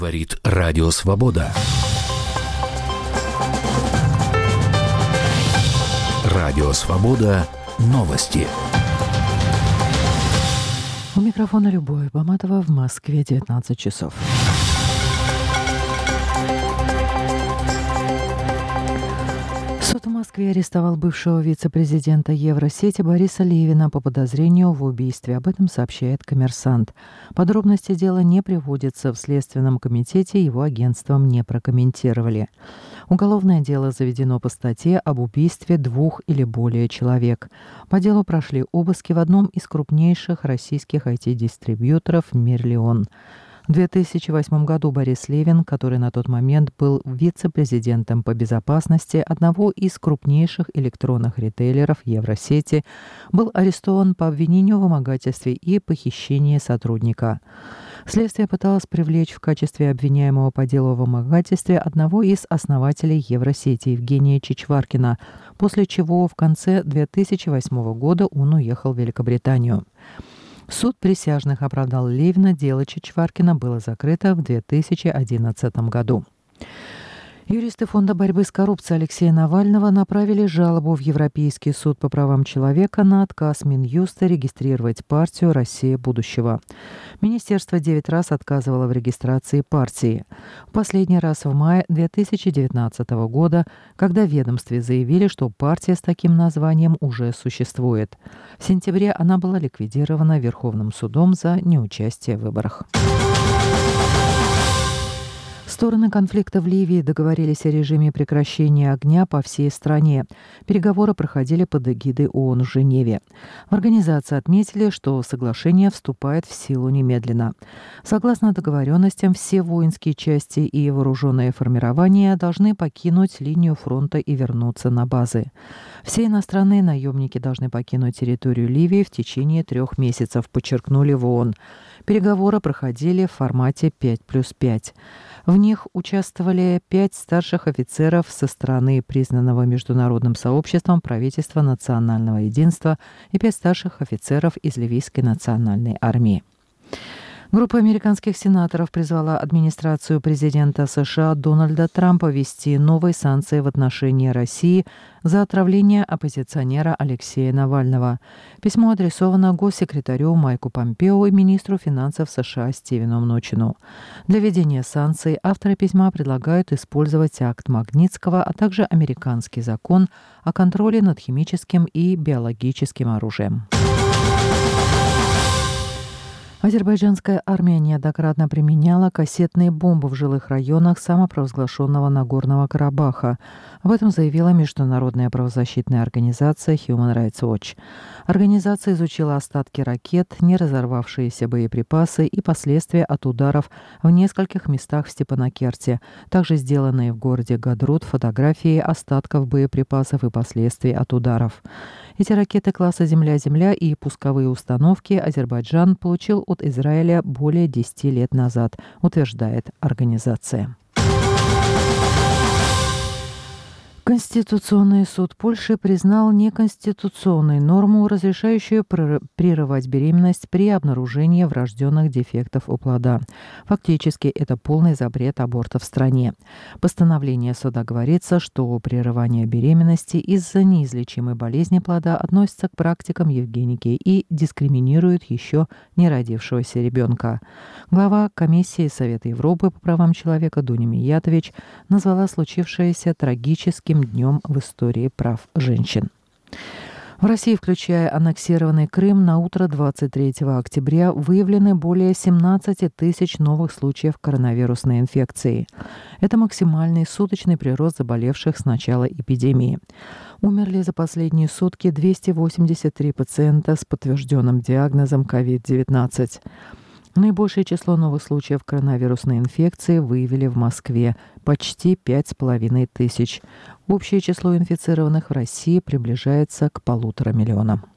Говорит Радио Свобода. Радио Свобода. Новости. У микрофона Любовь Баматова, в Москве 19 часов. Суд в Москве арестовал бывшего вице-президента Евросети Бориса Левина по подозрению в убийстве. Об этом сообщает «Коммерсант». Подробности дела не приводятся в Следственном комитете, его агентством не прокомментировали. Уголовное дело заведено по статье об убийстве 2 или более человек. По делу прошли обыски в одном из крупнейших российских IT-дистрибьюторов «Мирлион». В 2008 году Борис Левин, который на тот момент был вице-президентом по безопасности одного из крупнейших электронных ритейлеров Евросети, был арестован по обвинению в вымогательстве и похищении сотрудника. Следствие пыталось привлечь в качестве обвиняемого по делу о вымогательстве одного из основателей Евросети Евгения Чичваркина, после чего в конце 2008 года он уехал в Великобританию. Суд присяжных оправдал Левина, дело Чичваркина было закрыто в 2011 году. Юристы Фонда борьбы с коррупцией Алексея Навального направили жалобу в Европейский суд по правам человека на отказ Минюста регистрировать партию «Россия будущего». Министерство 9 раз отказывало в регистрации партии. В последний раз в мае 2019 года, когда в ведомстве заявили, что партия с таким названием уже существует. В сентябре она была ликвидирована Верховным судом за неучастие в выборах. Стороны конфликта в Ливии договорились о режиме прекращения огня по всей стране. Переговоры проходили под эгидой ООН в Женеве. В организации отметили, что соглашение вступает в силу немедленно. Согласно договоренностям, все воинские части и вооруженные формирования должны покинуть линию фронта и вернуться на базы. Все иностранные наемники должны покинуть территорию Ливии в течение 3 месяцев, подчеркнули в ООН. Переговоры проходили в формате 5+5. В них участвовали 5 старших офицеров со стороны признанного международным сообществом правительства национального единства и 5 старших офицеров из Ливийской национальной армии. Группа американских сенаторов призвала администрацию президента США Дональда Трампа ввести новые санкции в отношении России за отравление оппозиционера Алексея Навального. Письмо адресовано госсекретарю Майку Помпео и министру финансов США Стивену Мночину. Для введения санкций авторы письма предлагают использовать акт Магнитского, а также американский закон о контроле над химическим и биологическим оружием. Азербайджанская армия неоднократно применяла кассетные бомбы в жилых районах самопровозглашенного Нагорного Карабаха. Об этом заявила международная правозащитная организация Human Rights Watch. Организация изучила остатки ракет, не разорвавшиеся боеприпасы и последствия от ударов в нескольких местах в Степанакерте, также сделанные в городе Гадрут фотографии остатков боеприпасов и последствий от ударов. Эти ракеты класса «Земля-Земля» и пусковые установки Азербайджан получил от Израиля более 10 лет назад, утверждает организация. Конституционный суд Польши признал неконституционной норму, разрешающую прерывать беременность при обнаружении врожденных дефектов у плода. Фактически, это полный запрет аборта в стране. В постановлении суда говорится, что прерывание беременности из-за неизлечимой болезни плода относится к практикам евгеники и дискриминирует еще не родившегося ребенка. Глава Комиссии Совета Европы по правам человека Дуня Миятович назвала случившееся трагическим днем в истории прав женщин. В России, включая аннексированный Крым, на утро 23 октября выявлены более 17 тысяч новых случаев коронавирусной инфекции. Это максимальный суточный прирост заболевших с начала эпидемии. Умерли за последние сутки 283 пациента с подтвержденным диагнозом COVID-19. Наибольшее число новых случаев коронавирусной инфекции выявили в Москве – почти 5500. Общее число инфицированных в России приближается к 1,5 миллиона.